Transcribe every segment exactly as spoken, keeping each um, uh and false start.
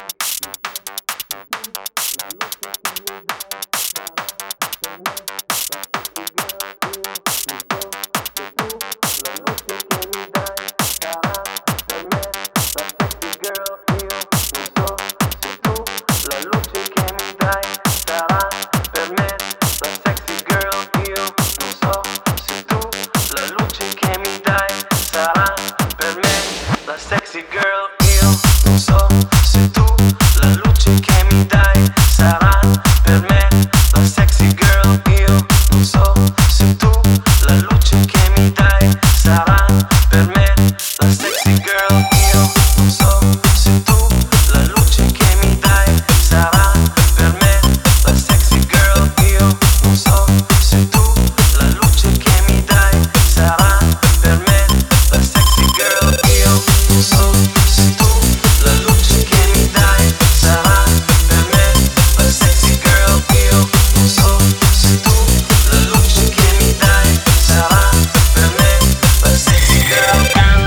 Sexy girl, io non so se tu la luce che mi dai sarà per me. La sexy girl, io non so se tu la luce che mi dai sarà per me. La sexy girl, io non so se tu la luce che mi dai sarà per me. La sexy girl, io non so se tu la luce che mi dai sarà per me. La sexy girl, io non so se tu la luce che mi dai sarà per me. La sexy girl, io non so se tu la luce che mi dai sarà per me. La sexy girl.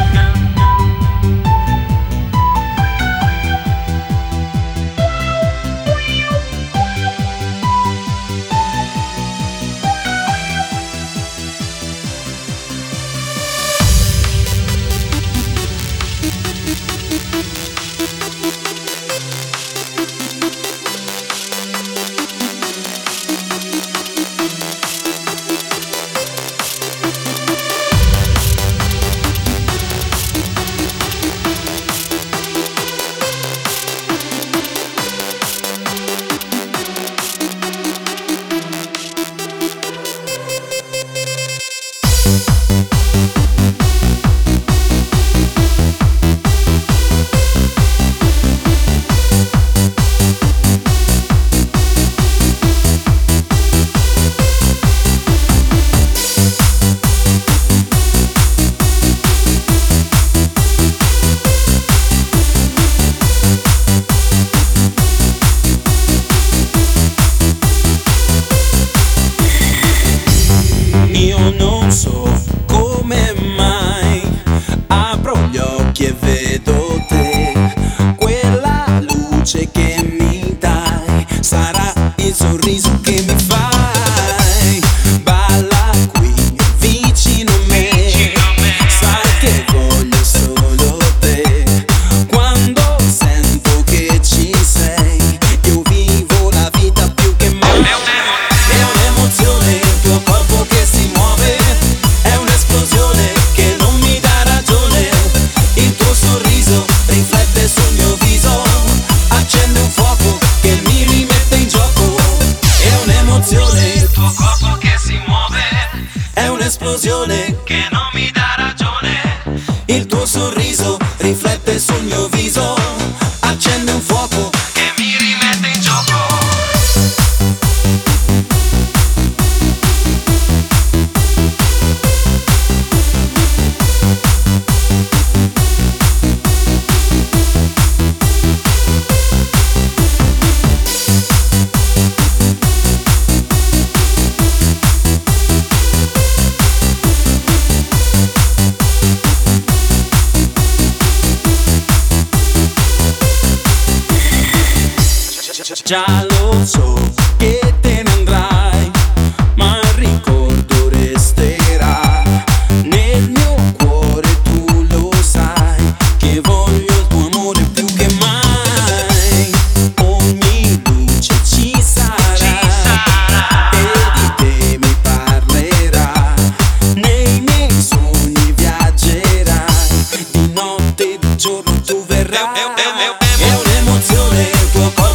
Io non so come mai apro gli occhi e vedo te. Quella luce che mi dai sarà il sorriso che mi fai. Balla qui vicino a me, sai che voglio solo te. Quando sento che ci sei, io vivo la vita più che mai. È un'emozione il tuo corpo che si muove, è un'esplosione che non mi dà ragione. Il tuo sorriso riflette sul mio viso, accende un fuoco che mi rimette in gioco. È un'emozione il tuo corpo che si muove, è un'esplosione che non mi dà ragione. Il tuo sorriso riflette sul mio viso, accende un fuoco che mi rimette in gioco. Già lo so che te ne andrai, ma il ricordo resterà nel mio cuore. Tu lo sai che voglio il tuo amore più che mai. Ogni luce ci sarà, ci sarà. E di te mi parlerà, nei miei sogni viaggerai, di notte e di giorno tu verrai. È un'emozione il tuo cuore